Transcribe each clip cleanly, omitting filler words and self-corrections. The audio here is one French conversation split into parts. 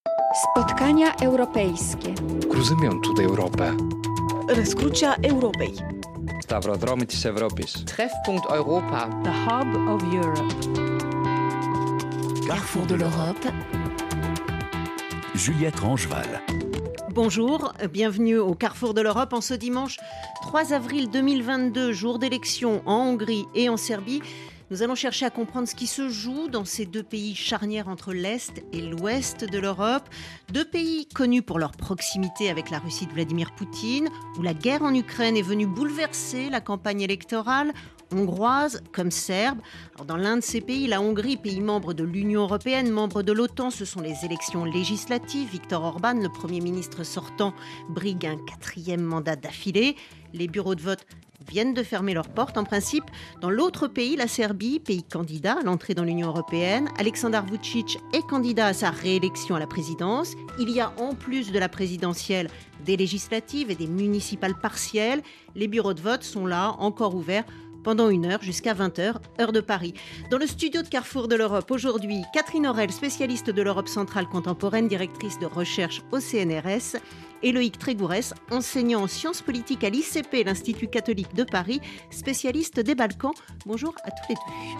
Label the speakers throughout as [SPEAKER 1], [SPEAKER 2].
[SPEAKER 1] Spotkania europejskie.
[SPEAKER 2] Cruzymentul Europę.
[SPEAKER 3] Răscrucea Europei.
[SPEAKER 4] Stavrodromy της Ευρώπης.
[SPEAKER 5] Treffpunkt Europa.
[SPEAKER 6] The Hub of Europe.
[SPEAKER 7] Carrefour de l'Europe. Juliette Rangeval.
[SPEAKER 8] Bonjour, bienvenue au Carrefour de l'Europe en ce dimanche 3 avril 2022, jour d'élection en Hongrie et en Serbie. Nous allons chercher à comprendre ce qui se joue dans ces deux pays charnières entre l'Est et l'Ouest de l'Europe. Deux pays connus pour leur proximité avec la Russie de Vladimir Poutine, où la guerre en Ukraine est venue bouleverser la campagne électorale hongroise comme serbe. Alors dans l'un de ces pays, la Hongrie, pays membre de l'Union européenne, membre de l'OTAN, ce sont les élections législatives. Viktor Orban, le Premier ministre sortant, brigue un 4e mandat d'affilée. Les bureaux de vote viennent de fermer leurs portes en principe. Dans l'autre pays, la Serbie, pays candidat à l'entrée dans l'Union européenne, Aleksandar Vučić est candidat à sa réélection à la présidence. Il y a en plus de la présidentielle des législatives et des municipales partielles. Les bureaux de vote sont là, encore ouverts pendant 1 heure jusqu'à 20h, heure de Paris. Dans le studio de Carrefour de l'Europe, aujourd'hui, Catherine Aurel, spécialiste de l'Europe centrale contemporaine, directrice de recherche au CNRS, et Loïc Trégourès, enseignant en sciences politiques à l'ICP, l'Institut catholique de Paris, spécialiste des Balkans. Bonjour à tous les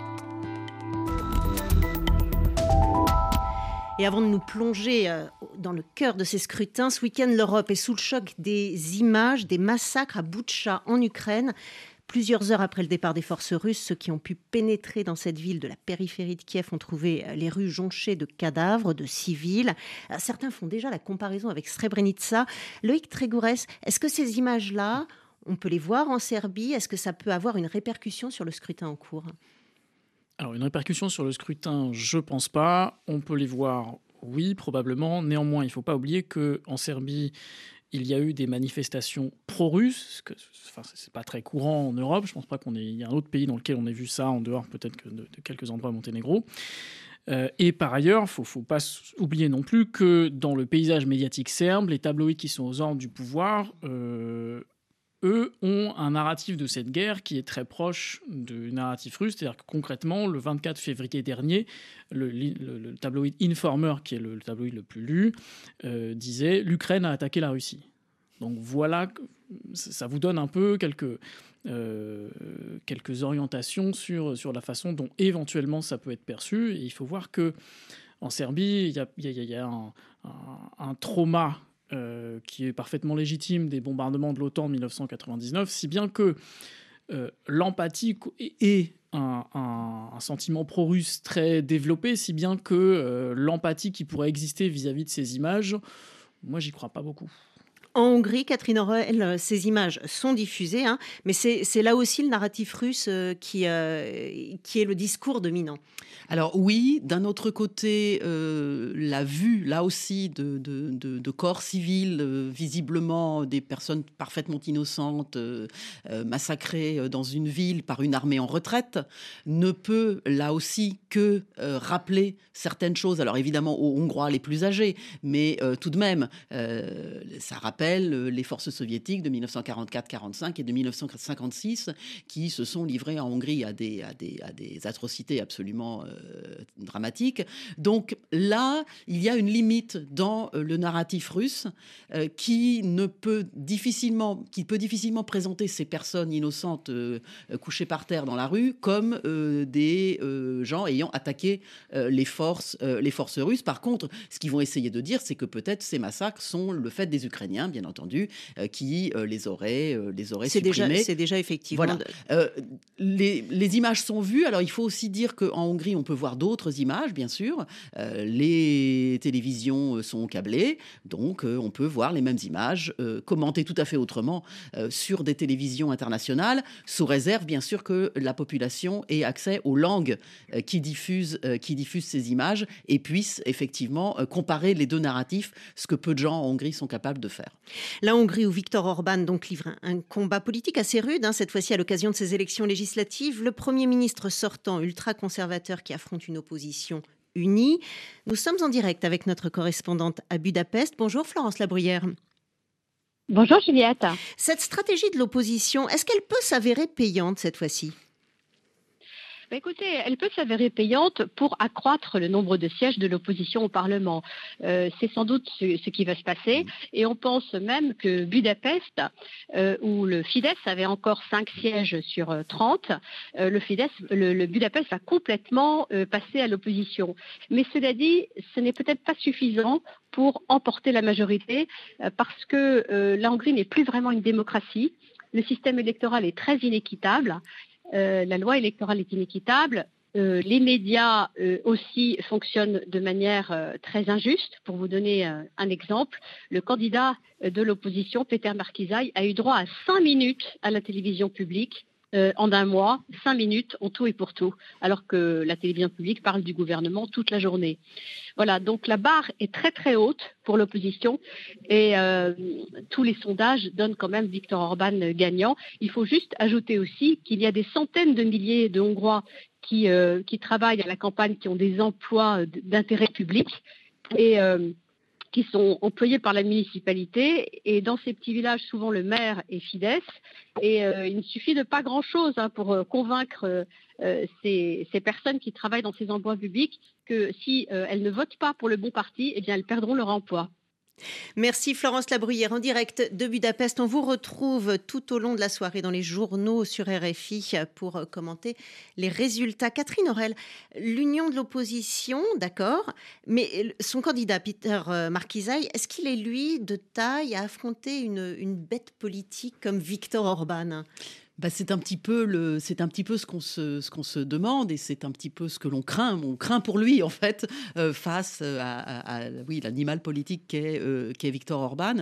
[SPEAKER 8] deux. Et avant de nous plonger dans le cœur de ces scrutins, ce week-end, l'Europe est sous le choc des images des massacres à Boutcha en Ukraine. Plusieurs heures après le départ des forces russes, ceux qui ont pu pénétrer dans cette ville de la périphérie de Kiev ont trouvé les rues jonchées de cadavres, de civils. Certains font déjà la comparaison avec Srebrenica. Loïc Trégourès, est-ce que ces images-là, on peut les voir en Serbie ? Est-ce que ça peut avoir une répercussion sur le scrutin en cours ?
[SPEAKER 9] Alors, une répercussion sur le scrutin, je ne pense pas. On peut les voir, oui, probablement. Néanmoins, il ne faut pas oublier qu'en Serbie, il y a eu des manifestations pro-russes, c'est pas très courant en Europe. Je pense pas il y a un autre pays dans lequel on ait vu ça, en dehors peut-être que de quelques endroits à Monténégro. Et par ailleurs, faut pas oublier non plus que dans le paysage médiatique serbe, les tabloïds qui sont aux ordres du pouvoir, eux ont un narratif de cette guerre qui est très proche du narratif russe. C'est-à-dire que concrètement, le 24 février dernier, le tabloïd Informer, qui est le tabloïd le plus lu, disait « L'Ukraine a attaqué la Russie ». Donc voilà, ça vous donne un peu quelques orientations sur la façon dont éventuellement ça peut être perçu. Et il faut voir qu'en Serbie, il y a un trauma qui est parfaitement légitime des bombardements de l'OTAN en 1999, si bien que l'empathie est un sentiment pro-russe très développé, si bien que l'empathie qui pourrait exister vis-à-vis de ces images, moi j'y crois pas beaucoup.
[SPEAKER 8] En Hongrie, Catherine Aurel, ces images sont diffusées, mais c'est là aussi le narratif russe qui est le discours dominant.
[SPEAKER 3] Alors oui, d'un autre côté, la vue, là aussi, de corps civils, visiblement des personnes parfaitement innocentes, massacrées dans une ville par une armée en retraite, ne peut, là aussi, que rappeler certaines choses. Alors évidemment, aux Hongrois les plus âgés, mais tout de même, ça rappelle les forces soviétiques de 1944-45 et de 1956 qui se sont livrées en Hongrie à des atrocités absolument dramatiques. Donc là, il y a une limite dans le narratif russe qui peut difficilement présenter ces personnes innocentes couchées par terre dans la rue comme des gens ayant attaqué les forces russes. Par contre, ce qu'ils vont essayer de dire, c'est que peut-être ces massacres sont le fait des Ukrainiens, bien entendu, qui les auraient supprimés.
[SPEAKER 8] C'est déjà effectivement...
[SPEAKER 3] Voilà. Les images sont vues. Alors, il faut aussi dire qu'en Hongrie, on peut voir d'autres images, bien sûr. Les télévisions sont câblées, donc on peut voir les mêmes images commentées tout à fait autrement sur des télévisions internationales, sous réserve, bien sûr, que la population ait accès aux langues qui diffusent ces images et puisse effectivement comparer les deux narratifs, ce que peu de gens en Hongrie sont capables de faire.
[SPEAKER 8] La Hongrie, où Viktor Orban donc livre un combat politique assez rude, cette fois-ci à l'occasion de ces élections législatives. Le Premier ministre sortant ultra-conservateur qui affronte une opposition unie. Nous sommes en direct avec notre correspondante à Budapest. Bonjour Florence Labruyère.
[SPEAKER 10] Bonjour Juliette.
[SPEAKER 8] Cette stratégie de l'opposition, est-ce qu'elle peut s'avérer payante cette fois-ci ?
[SPEAKER 10] Écoutez, elle peut s'avérer payante pour accroître le nombre de sièges de l'opposition au Parlement. C'est sans doute ce qui va se passer. Et on pense même que Budapest, où le Fidesz avait encore 5 sièges sur 30, le Budapest va complètement passer à l'opposition. Mais cela dit, ce n'est peut-être pas suffisant pour emporter la majorité, parce que la Hongrie n'est plus vraiment une démocratie. Le système électoral est très inéquitable. La loi électorale est inéquitable. Les médias aussi fonctionnent de manière très injuste. Pour vous donner un exemple, le candidat de l'opposition, Péter Markizaj, a eu droit à 5 minutes à la télévision publique en un mois, 5 minutes en tout et pour tout, alors que la télévision publique parle du gouvernement toute la journée. Voilà, donc la barre est très très haute pour l'opposition et tous les sondages donnent quand même Viktor Orban gagnant. Il faut juste ajouter aussi qu'il y a des centaines de milliers de Hongrois qui travaillent à la campagne, qui ont des emplois d'intérêt public et qui sont employés par la municipalité. Et dans ces petits villages, souvent le maire est Fidesz. Et il ne suffit de pas grand-chose pour convaincre ces personnes qui travaillent dans ces emplois publics que si elles ne votent pas pour le bon parti, eh bien elles perdront leur emploi.
[SPEAKER 8] Merci Florence Labruyère en direct de Budapest. On vous retrouve tout au long de la soirée dans les journaux sur RFI pour commenter les résultats. Catherine Aurel, l'union de l'opposition, d'accord, mais son candidat Péter Markizaj, est-ce qu'il est lui de taille à affronter une bête politique comme Viktor Orban ?
[SPEAKER 3] C'est un petit peu ce qu'on se demande et c'est un petit peu ce que l'on craint. On craint pour lui en fait face à l'animal politique qu'est Viktor Orban.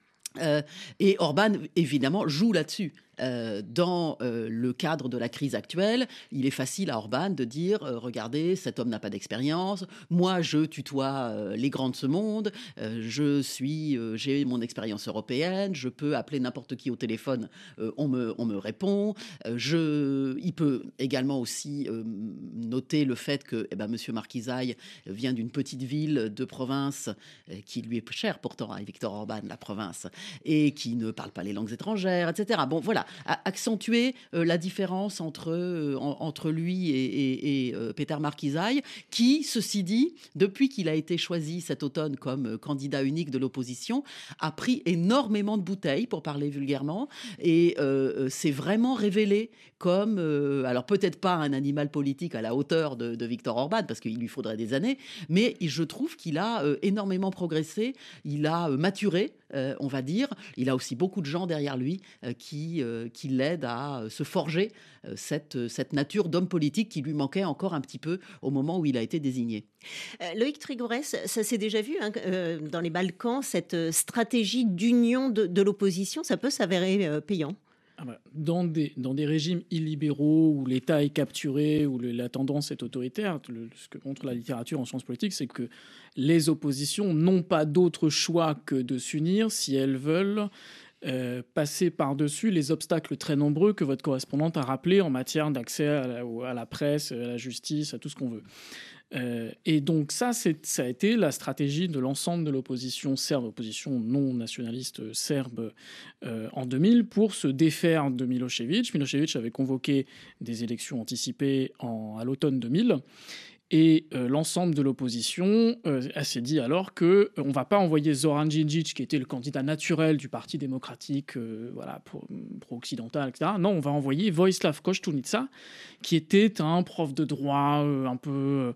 [SPEAKER 3] Et Orban évidemment joue là-dessus. Dans le cadre de la crise actuelle, il est facile à Orban de dire regardez, cet homme n'a pas d'expérience, moi je tutoie les grands de ce monde, j'ai mon expérience européenne, je peux appeler n'importe qui au téléphone, on me répond. Il peut également aussi noter le fait que monsieur Markizaj vient d'une petite ville de province qui lui est chère pourtant à Viktor Orban, la province, et qui ne parle pas les langues étrangères, etc. Bon, voilà, accentuer la différence entre lui et Péter Markizaj, qui, ceci dit, depuis qu'il a été choisi cet automne comme candidat unique de l'opposition, a pris énormément de bouteilles, pour parler vulgairement, et s'est vraiment révélé comme, alors peut-être pas un animal politique à la hauteur de Viktor Orban, parce qu'il lui faudrait des années, mais je trouve qu'il a énormément progressé, il a maturé, on va dire. Il a aussi beaucoup de gens derrière lui qui l'aident à se forger cette nature d'homme politique qui lui manquait encore un petit peu au moment où il a été désigné.
[SPEAKER 8] Loïc Trigorès, ça s'est déjà vu dans les Balkans, cette stratégie d'union de l'opposition, ça peut s'avérer payant.
[SPEAKER 9] Dans des régimes illibéraux où l'État est capturé, où la tendance est autoritaire, ce que montre la littérature en sciences politiques, c'est que les oppositions n'ont pas d'autre choix que de s'unir si elles veulent passer par-dessus les obstacles très nombreux que votre correspondante a rappelés en matière d'accès à la presse, à la justice, à tout ce qu'on veut. Et donc ça a été la stratégie de l'ensemble de l'opposition serbe, opposition non nationaliste serbe en 2000 pour se défaire de Milošević. Milošević avait convoqué des élections anticipées à l'automne 2000. Et l'ensemble de l'opposition s'est dit alors qu'on ne va pas envoyer Zoran Đinđić, qui était le candidat naturel du Parti démocratique pro-occidental, etc. Non, on va envoyer Vojislav Koštunica, qui était un prof de droit un peu...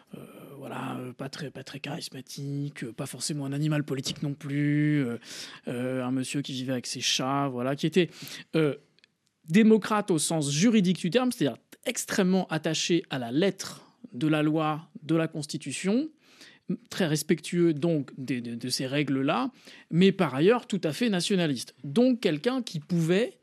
[SPEAKER 9] pas très charismatique, pas forcément un animal politique non plus, un monsieur qui vivait avec ses chats, qui était démocrate au sens juridique du terme, c'est-à-dire extrêmement attaché à la lettre de la loi, de la Constitution, très respectueux donc de ces règles-là, mais par ailleurs tout à fait nationaliste. Donc quelqu'un qui pouvait...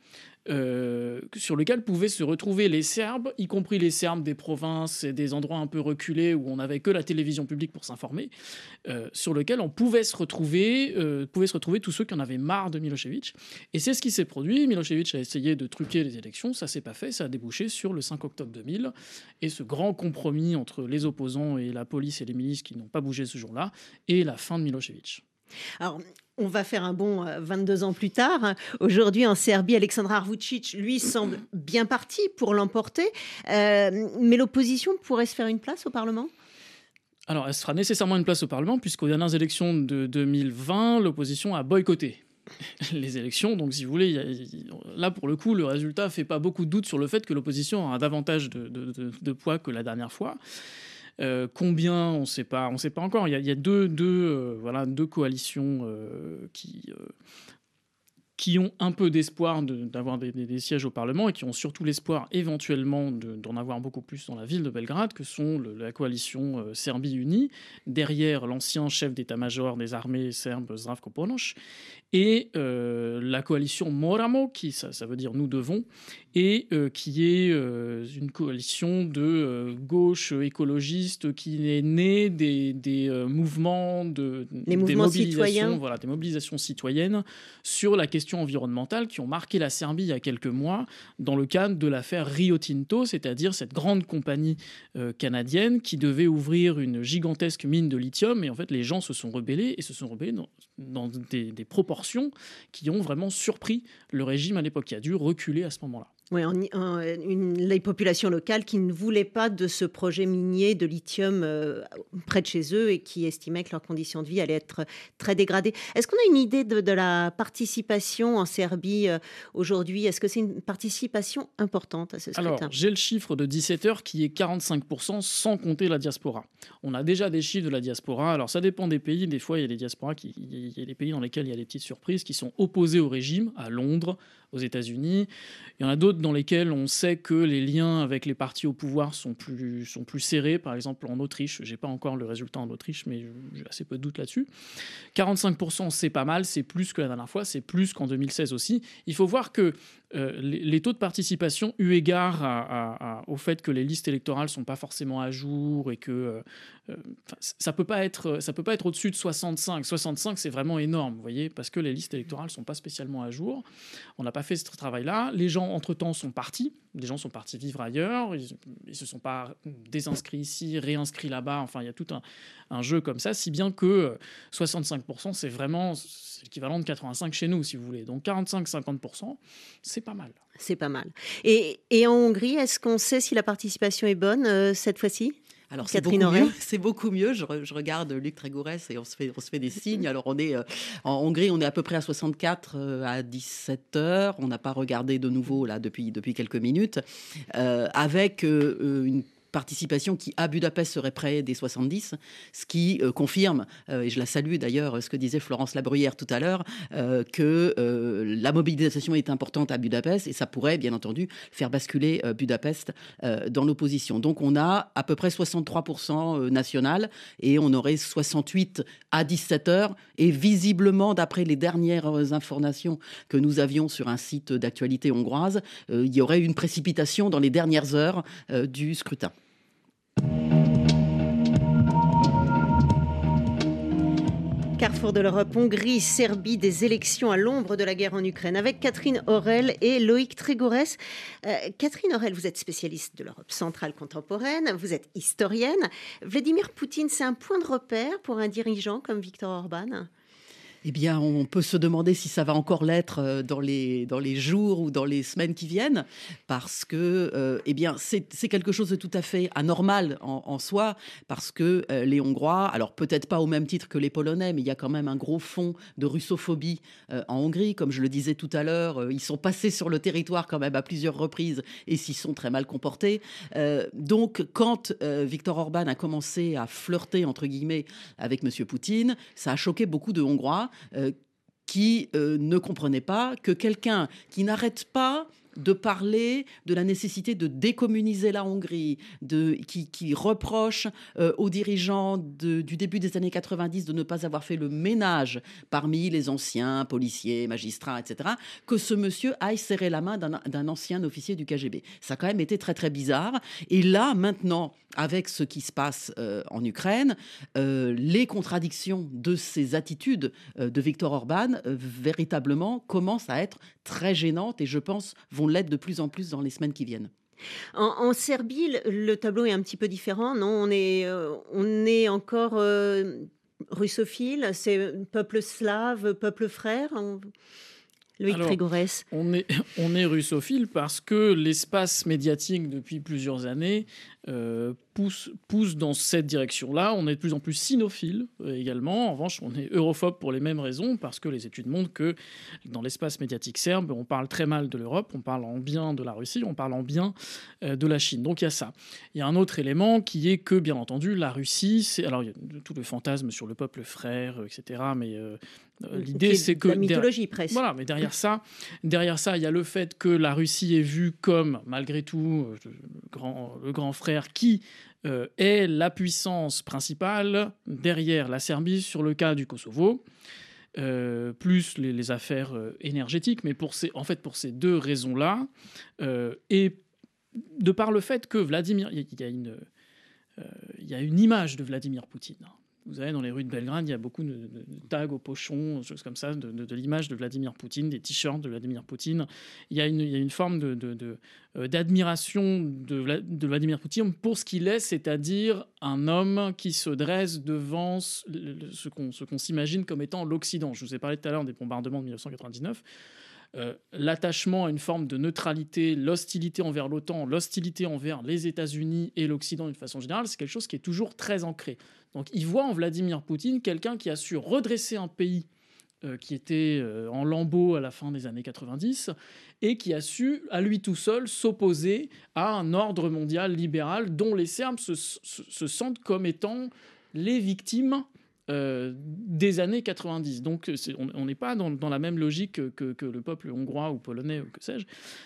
[SPEAKER 9] sur lequel pouvaient se retrouver les Serbes, y compris les Serbes des provinces et des endroits un peu reculés où on n'avait que la télévision publique pour s'informer, sur lequel on pouvait se retrouver tous ceux qui en avaient marre de Milošević. Et c'est ce qui s'est produit. Milošević a essayé de truquer les élections, ça s'est pas fait, ça a débouché sur le 5 octobre 2000 et ce grand compromis entre les opposants et la police et les milices qui n'ont pas bougé ce jour-là et la fin de Milošević.
[SPEAKER 8] Alors, On va faire un bond 22 ans plus tard. Aujourd'hui, en Serbie, Aleksandar Vučić, lui, semble bien parti pour l'emporter. Mais l'opposition pourrait se faire une place au Parlement ?
[SPEAKER 9] Alors, elle se fera nécessairement une place au Parlement, puisqu'aux dernières élections de 2020, l'opposition a boycotté les élections. Donc, si vous voulez, là, pour le coup, le résultat ne fait pas beaucoup de doute sur le fait que l'opposition a davantage de poids que la dernière fois. Combien, on ne sait pas encore. Il y a deux coalitions qui ont un peu d'espoir d'avoir des sièges au Parlement et qui ont surtout l'espoir éventuellement d'en avoir beaucoup plus dans la ville de Belgrade, que sont la coalition Serbie Unie, derrière l'ancien chef d'état-major des armées serbes Zdravko Ponoš, et la coalition Moramo, ça veut dire nous devons, et qui est une coalition de gauche écologiste qui est née des mouvements des mobilisations citoyennes sur la question environnementales qui ont marqué la Serbie il y a quelques mois dans le cadre de l'affaire Rio Tinto, c'est-à-dire cette grande compagnie canadienne qui devait ouvrir une gigantesque mine de lithium. Et en fait, les gens se sont rebellés dans des proportions qui ont vraiment surpris le régime à l'époque, qui a dû reculer à ce moment-là.
[SPEAKER 8] Oui, les populations locales qui ne voulaient pas de ce projet minier de lithium près de chez eux et qui estimaient que leurs conditions de vie allaient être très dégradées. Est-ce qu'on a une idée de la participation en Serbie aujourd'hui ? Est-ce que c'est une participation importante à ce scrutin ?
[SPEAKER 9] Alors, j'ai le chiffre de 17h qui est 45% sans compter la diaspora. On a déjà des chiffres de la diaspora. Alors, ça dépend des pays. Des fois, il y a des diasporas, il y a des pays dans lesquels il y a des petites surprises qui sont opposés au régime, à Londres, aux États-Unis. Il y en a d'autres dans lesquels on sait que les liens avec les partis au pouvoir sont plus serrés. Par exemple, en Autriche, je n'ai pas encore le résultat en Autriche, mais j'ai assez peu de doutes là-dessus. 45%, c'est pas mal, c'est plus que la dernière fois, c'est plus qu'en 2016 aussi. Il faut voir que les taux de participation, eu égard au fait que les listes électorales ne sont pas forcément à jour et que ça peut pas être au-dessus de 65. 65, c'est vraiment énorme, vous voyez, parce que les listes électorales ne sont pas spécialement à jour. On n'a pas fait ce travail-là. Les gens, entre-temps, sont partis. Les gens sont partis vivre ailleurs. Ils ne se sont pas désinscrits ici, réinscrits là-bas. Enfin, il y a tout un jeu comme ça, si bien que 65%, c'est l'équivalent de 85 chez nous, si vous voulez. Donc 45-50%, c'est pas mal.
[SPEAKER 8] C'est pas mal. Et en Hongrie, est-ce qu'on sait si la participation est bonne cette fois-ci ?
[SPEAKER 3] Alors c'est beaucoup mieux. Je regarde Luc Trégourès et on se fait des signes. Alors on est en Hongrie, on est à peu près à 64 à 17h. On n'a pas regardé de nouveau là depuis quelques minutes, avec une participation qui, à Budapest, serait près des 70, ce qui confirme, et je la salue d'ailleurs, ce que disait Florence Labruyère tout à l'heure, que la mobilisation est importante à Budapest et ça pourrait, bien entendu, faire basculer Budapest dans l'opposition. Donc on a à peu près 63% national et on aurait 68 à 17h. Et visiblement, d'après les dernières informations que nous avions sur un site d'actualité hongroise, il y aurait une précipitation dans les dernières heures du scrutin.
[SPEAKER 8] Carrefour de l'Europe, Hongrie, Serbie, des élections à l'ombre de la guerre en Ukraine, avec Catherine Aurel et Loïc Trégourès. Catherine Aurel, vous êtes spécialiste de l'Europe centrale contemporaine, vous êtes historienne. Vladimir Poutine, c'est un point de repère pour un dirigeant comme Viktor Orban ?
[SPEAKER 3] Eh bien, on peut se demander si ça va encore l'être dans les jours ou dans les semaines qui viennent, parce que eh bien, c'est quelque chose de tout à fait anormal en soi, parce que les Hongrois, alors peut-être pas au même titre que les Polonais, mais il y a quand même un gros fond de russophobie en Hongrie. Comme je le disais tout à l'heure, ils sont passés sur le territoire quand même à plusieurs reprises et s'y sont très mal comportés. Donc, quand Viktor Orban a commencé à flirter, entre guillemets, avec M. Poutine, ça a choqué beaucoup de Hongrois qui ne comprenaient pas que quelqu'un qui n'arrête pas de parler de la nécessité de décommuniser la Hongrie, qui reproche aux dirigeants du début des années 90 de ne pas avoir fait le ménage parmi les anciens policiers, magistrats, etc., que ce monsieur aille serrer la main d'un ancien officier du KGB. Ça a quand même été très, très bizarre. Et là, maintenant, avec ce qui se passe en Ukraine, les contradictions de ces attitudes de Viktor Orban, véritablement, commencent à être très gênantes et je pense vont l'être de plus en plus dans les semaines qui viennent.
[SPEAKER 8] En Serbie, le tableau est un petit peu différent, non ? On est encore russophile, c'est peuple slave, peuple frère. Loïc Trégorès.
[SPEAKER 9] On est russophile parce que l'espace médiatique depuis plusieurs années pousse dans cette direction-là. On est de plus en plus sinophile également. En revanche, on est europhobe pour les mêmes raisons, parce que les études montrent que dans l'espace médiatique serbe, on parle très mal de l'Europe, on parle en bien de la Russie, on parle en bien de la Chine. Donc il y a ça. Il y a un autre élément qui est que, bien entendu, la Russie, alors il y a tout le fantasme sur le peuple frère, etc. Mais l'idée, c'est que...
[SPEAKER 8] La mythologie, presque.
[SPEAKER 9] Voilà, mais derrière ça, il y a le fait que la Russie est vue comme, malgré tout, le grand frère qui est la puissance principale derrière la Serbie sur le cas du Kosovo, plus les affaires énergétiques, mais pour ces deux raisons-là, et de par le fait que Vladimir... Il y a une image de Vladimir Poutine. Vous savez, dans les rues de Belgrade, il y a beaucoup de tags au pochon, des choses comme ça, de l'image de Vladimir Poutine, des t-shirts de Vladimir Poutine. Il y a une forme d'admiration de Vladimir Poutine pour ce qu'il est, c'est-à-dire un homme qui se dresse devant ce qu'on s'imagine comme étant l'Occident. Je vous ai parlé tout à l'heure des bombardements de 1999. L'attachement à une forme de neutralité, l'hostilité envers l'OTAN, l'hostilité envers les États-Unis et l'Occident d'une façon générale, c'est quelque chose qui est toujours très ancré. Donc il voit en Vladimir Poutine quelqu'un qui a su redresser un pays qui était en lambeaux à la fin des années 90 et qui a su, à lui tout seul, s'opposer à un ordre mondial libéral dont les Serbes se sentent comme étant les victimes des années 90. Donc on n'est pas dans la même logique que le peuple hongrois ou polonais ou que sais-je.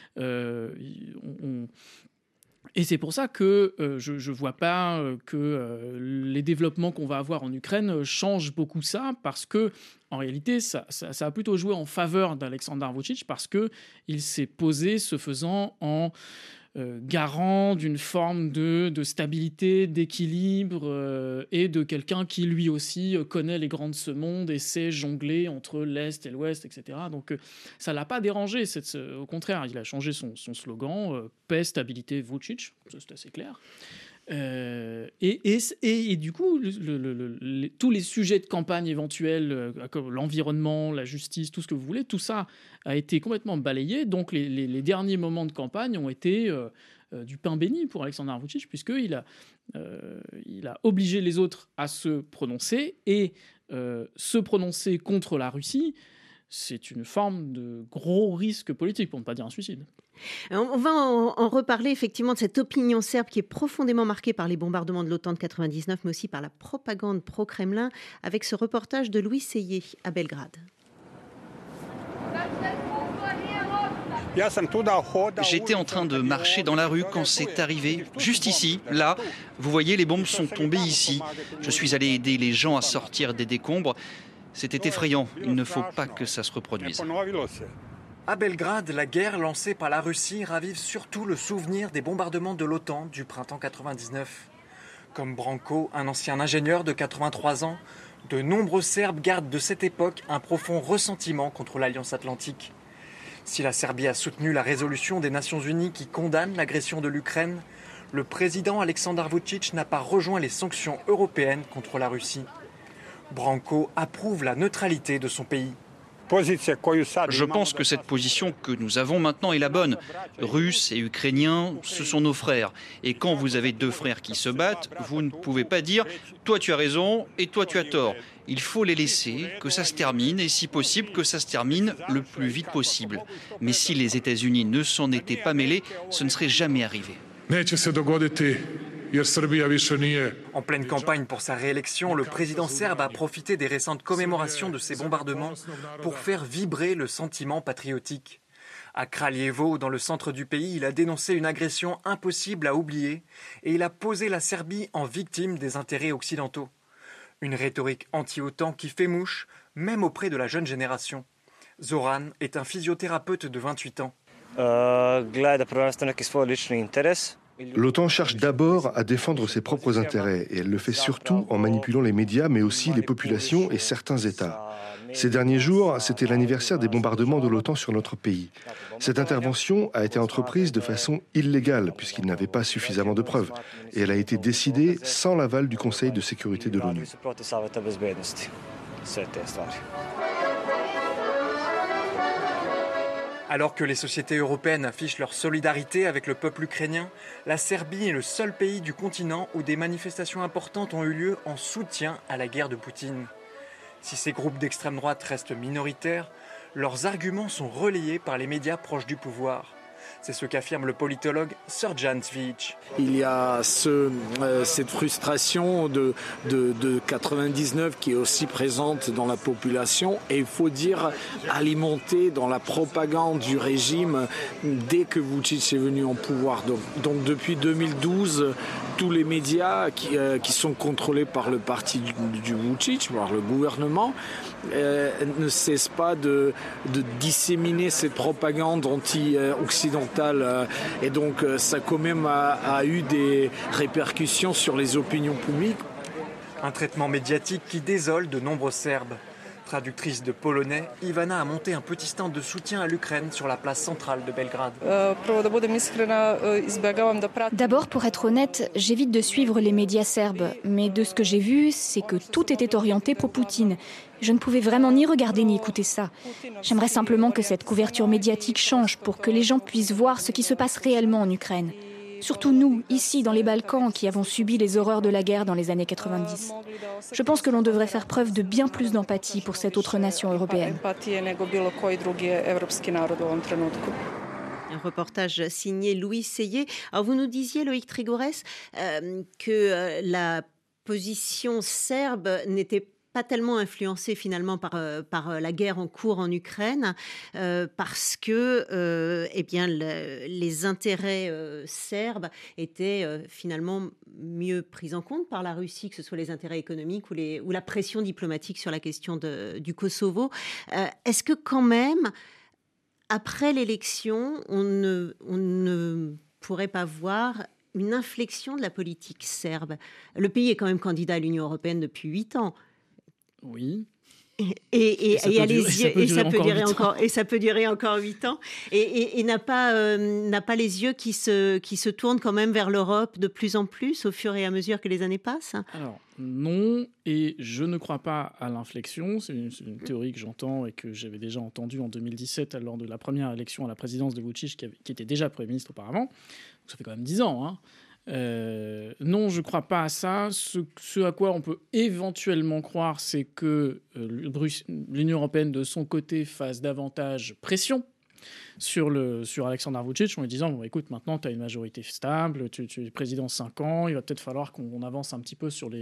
[SPEAKER 9] Et c'est pour ça que je ne vois pas que les développements qu'on va avoir en Ukraine changent beaucoup ça, parce que en réalité, ça a plutôt joué en faveur d'Aleksandar Vučić, parce qu'il s'est posé, ce faisant, en garant d'une forme de stabilité, d'équilibre, et de quelqu'un qui lui aussi connaît les grands de ce monde et sait jongler entre l'Est et l'Ouest, etc. Donc ça ne l'a pas dérangé, au contraire, il a changé son slogan, paix, stabilité, Vučić, c'est assez clair. Et du coup, tous les sujets de campagne éventuels, comme l'environnement, la justice, tout ce que vous voulez, tout ça a été complètement balayé. Donc les derniers moments de campagne ont été du pain béni pour Aleksandar Vučić, puisqu'il a obligé les autres à se prononcer, et se prononcer contre la Russie, c'est une forme de gros risque politique, pour ne pas dire un suicide.
[SPEAKER 8] On va en reparler effectivement de cette opinion serbe qui est profondément marquée par les bombardements de l'OTAN de 99, mais aussi par la propagande pro-Kremlin, avec ce reportage de Louis Seillet à Belgrade.
[SPEAKER 1] J'étais en train de marcher dans la rue quand c'est arrivé, juste ici, là. Vous voyez, les bombes sont tombées ici. Je suis allé aider les gens à sortir des décombres. C'était effrayant, il ne faut pas que ça se reproduise.
[SPEAKER 5] À Belgrade, la guerre lancée par la Russie ravive surtout le souvenir des bombardements de l'OTAN du printemps 99. Comme Branko, un ancien ingénieur de 83 ans, de nombreux Serbes gardent de cette époque un profond ressentiment contre l'Alliance Atlantique. Si la Serbie a soutenu la résolution des Nations Unies qui condamne l'agression de l'Ukraine, le président Aleksandar Vučić n'a pas rejoint les sanctions européennes contre la Russie. Branko approuve la neutralité de son pays.
[SPEAKER 1] Je pense que cette position que nous avons maintenant est la bonne. Russes et Ukrainiens, ce sont nos frères. Et quand vous avez deux frères qui se battent, vous ne pouvez pas dire « toi tu as raison et toi tu as tort ». Il faut les laisser, que ça se termine, et si possible que ça se termine le plus vite possible. Mais si les États-Unis ne s'en étaient pas mêlés, ce ne serait jamais arrivé.
[SPEAKER 5] En pleine campagne pour sa réélection, le président serbe a profité des récentes commémorations de ces bombardements pour faire vibrer le sentiment patriotique. À Kraljevo, dans le centre du pays, il a dénoncé une agression impossible à oublier et il a posé la Serbie en victime des intérêts occidentaux. Une rhétorique anti-OTAN qui fait mouche, même auprès de la jeune génération. Zoran est un physiothérapeute de 28 ans.
[SPEAKER 6] L'OTAN cherche d'abord à défendre ses propres intérêts et elle le fait surtout en manipulant les médias mais aussi les populations et certains États. Ces derniers jours, c'était l'anniversaire des bombardements de l'OTAN sur notre pays. Cette intervention a été entreprise de façon illégale puisqu'il n'avait pas suffisamment de preuves et elle a été décidée sans l'aval du Conseil de sécurité de l'ONU.
[SPEAKER 5] Alors que les sociétés européennes affichent leur solidarité avec le peuple ukrainien, la Serbie est le seul pays du continent où des manifestations importantes ont eu lieu en soutien à la guerre de Poutine. Si ces groupes d'extrême droite restent minoritaires, leurs arguments sont relayés par les médias proches du pouvoir. C'est ce qu'affirme le politologue Srdjan Cvic.
[SPEAKER 7] Il y a cette frustration de 99 qui est aussi présente dans la population et il faut dire alimentée dans la propagande du régime dès que Vučić est venu en pouvoir. Donc depuis 2012, tous les médias qui sont contrôlés par le parti du Vučić, par le gouvernement, ne cessent pas de disséminer cette propagande anti-occidentale. Et donc ça quand même a eu des répercussions sur les opinions publiques.
[SPEAKER 5] Un traitement médiatique qui désole de nombreux Serbes. Traductrice de polonais, Ivana a monté un petit stand de soutien à l'Ukraine sur la place centrale de Belgrade.
[SPEAKER 11] D'abord, pour être honnête, j'évite de suivre les médias serbes. Mais de ce que j'ai vu, c'est que tout était orienté pro-Poutine. Je ne pouvais vraiment ni regarder ni écouter ça. J'aimerais simplement que cette couverture médiatique change pour que les gens puissent voir ce qui se passe réellement en Ukraine. Surtout nous, ici, dans les Balkans, qui avons subi les horreurs de la guerre dans les années 90. Je pense que l'on devrait faire preuve de bien plus d'empathie pour cette autre nation européenne.
[SPEAKER 8] Un reportage signé Louis Seyé. Alors vous nous disiez, Loïc Trigorès, que la position serbe n'était pas tellement influencée finalement par la guerre en cours en Ukraine, parce que les intérêts serbes étaient finalement mieux pris en compte par la Russie, que ce soit les intérêts économiques ou la pression diplomatique sur la question du Kosovo. Est-ce que quand même, après l'élection, on ne pourrait pas voir une inflexion de la politique serbe? Le pays est quand même candidat à l'Union européenne depuis 8 ans.
[SPEAKER 9] Oui.
[SPEAKER 8] Et ça peut durer encore 8 ans et n'a pas les yeux qui se tournent quand même vers l'Europe de plus en plus au fur et à mesure que les années passent.
[SPEAKER 9] Alors non, et je ne crois pas à l'inflexion. C'est une théorie que j'entends et que j'avais déjà entendue en 2017 lors de la première élection à la présidence de Vučić, qui était déjà Premier ministre auparavant. Donc ça fait quand même 10 ans, hein. Non, je ne crois pas à ça. Ce à quoi on peut éventuellement croire, c'est que l'Union européenne, de son côté, fasse davantage pression sur Aleksandar Vučić en lui disant bon, écoute, maintenant tu as une majorité stable, tu es président 5 ans, il va peut-être falloir qu'on avance un petit peu sur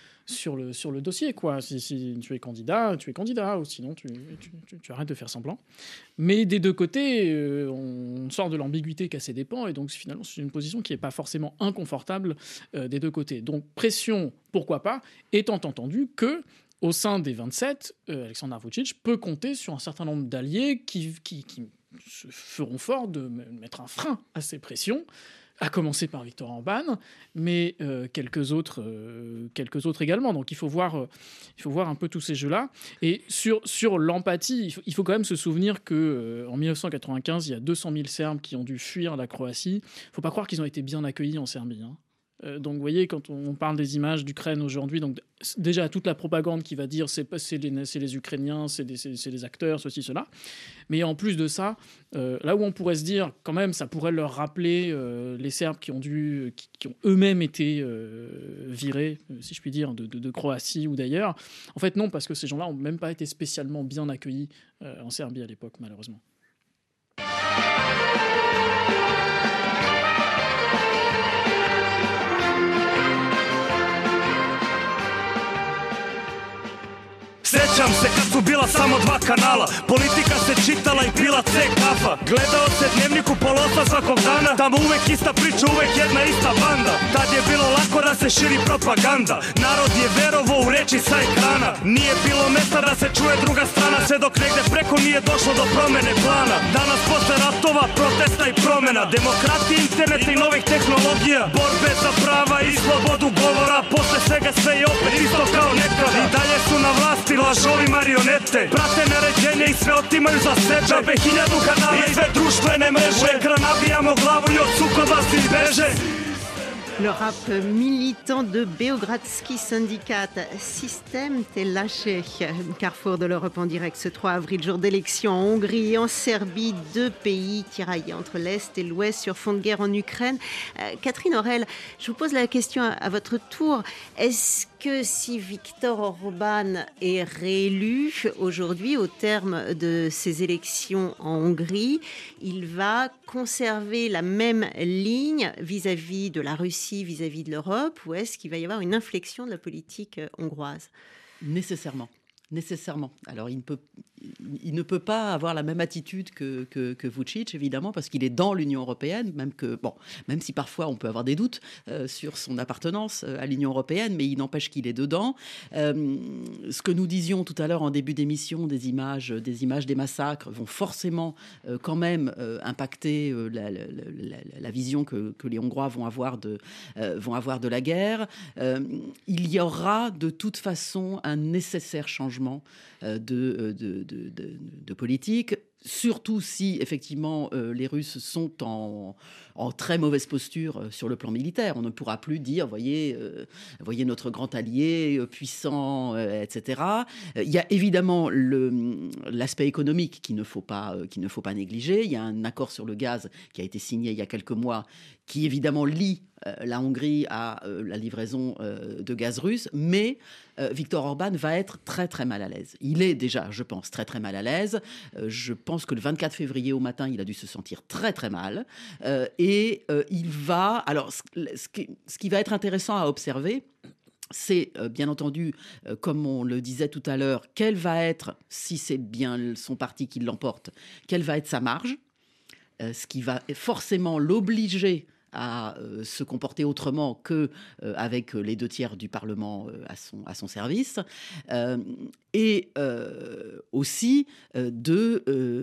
[SPEAKER 9] le dossier, quoi. Si tu es candidat, ou sinon tu arrêtes de faire semblant. Mais des deux côtés, on sort de l'ambiguïté qu'à ses dépens, et donc finalement c'est une position qui n'est pas forcément inconfortable des deux côtés. Donc pression, pourquoi pas, étant entendu que au sein des 27, Aleksandar Vučić peut compter sur un certain nombre d'alliés qui se feront fort de mettre un frein à ces pressions, à commencer par Viktor Orbán, mais quelques autres également. Donc il faut voir un peu tous ces jeux-là. Et sur l'empathie, il faut quand même se souvenir qu'en 1995, il y a 200 000 Serbes qui ont dû fuir la Croatie. Il ne faut pas croire qu'ils ont été bien accueillis en Serbie, hein. Donc vous voyez, quand on parle des images d'Ukraine aujourd'hui, donc déjà toute la propagande qui va dire c'est les Ukrainiens, c'est les acteurs, ceci, cela. Mais en plus de ça, là où on pourrait se dire quand même, ça pourrait leur rappeler les Serbes qui ont eux-mêmes été virés, si je puis dire, de Croatie ou d'ailleurs. En fait non, parce que ces gens-là n'ont même pas été spécialement bien accueillis en Serbie à l'époque, malheureusement.
[SPEAKER 12] Sjećam se kad su bila samo 2 kanala, politika se čitala i pila C kafa. Gledao se Dnevniku polosa svakog dana, tamo uvek ista priča, uvek jedna ista banda. Tad je bilo lako da se širi propaganda, narod je verovao u reči sa ekrana. Nije bilo mesta da se čuje druga strana, Sve dok negde preko nije došlo do promene plana. Danas posle ratova, protesta i promena, demokratije, interneta i novih tehnologija, borbe za prava i slobodu govora. Posle svega sve je opet isto kao nekada. I dalje su na vlasti lažovi marionete, prate naređenje i sve otimaju za sebe. Džabe 1000 kanala i sve društvene mreže. U ekran nabijamo glavu i od sukoba svi beže.
[SPEAKER 8] Le rap militant de Beogradski Syndicat, Système te lâché. Carrefour de l'Europe en direct ce 3 avril, jour d'élection en Hongrie et en Serbie, 2 pays tiraillés entre l'Est et l'Ouest sur fond de guerre en Ukraine. Catherine Aurel, je vous pose la question à votre tour. Est-ce que si Viktor Orban est réélu aujourd'hui au terme de ces élections en Hongrie, il va conserver la même ligne vis-à-vis de la Russie, vis-à-vis de l'Europe, ou est-ce qu'il va y avoir une inflexion de la politique hongroise ?
[SPEAKER 3] Nécessairement. Alors, il ne peut pas avoir la même attitude que Vučić, évidemment, parce qu'il est dans l'Union européenne, même si parfois on peut avoir des doutes sur son appartenance à l'Union européenne, mais il n'empêche qu'il est dedans. Ce que nous disions tout à l'heure en début d'émission, des images des massacres vont forcément quand même impacter la vision que les Hongrois vont avoir de la guerre. Il y aura de toute façon un nécessaire changement de politique, surtout si effectivement les Russes sont en très mauvaise posture sur le plan militaire. On ne pourra plus dire, voyez notre grand allié puissant, etc. Il y a évidemment l'aspect économique qu'il ne faut pas négliger. Il y a un accord sur le gaz qui a été signé il y a quelques mois, qui évidemment lie la Hongrie à la livraison de gaz russe, mais Viktor Orban va être très très mal à l'aise. Il est déjà, je pense, très très mal à l'aise. Je pense que le 24 février au matin, il a dû se sentir très très mal. Et il va... Alors, ce qui va être intéressant à observer, c'est bien entendu, comme on le disait tout à l'heure, quelle va être, si c'est bien son parti qui l'emporte, quelle va être sa marge, ce qui va forcément l'obliger à se comporter autrement qu'avec les 2/3 du Parlement à son service, et aussi de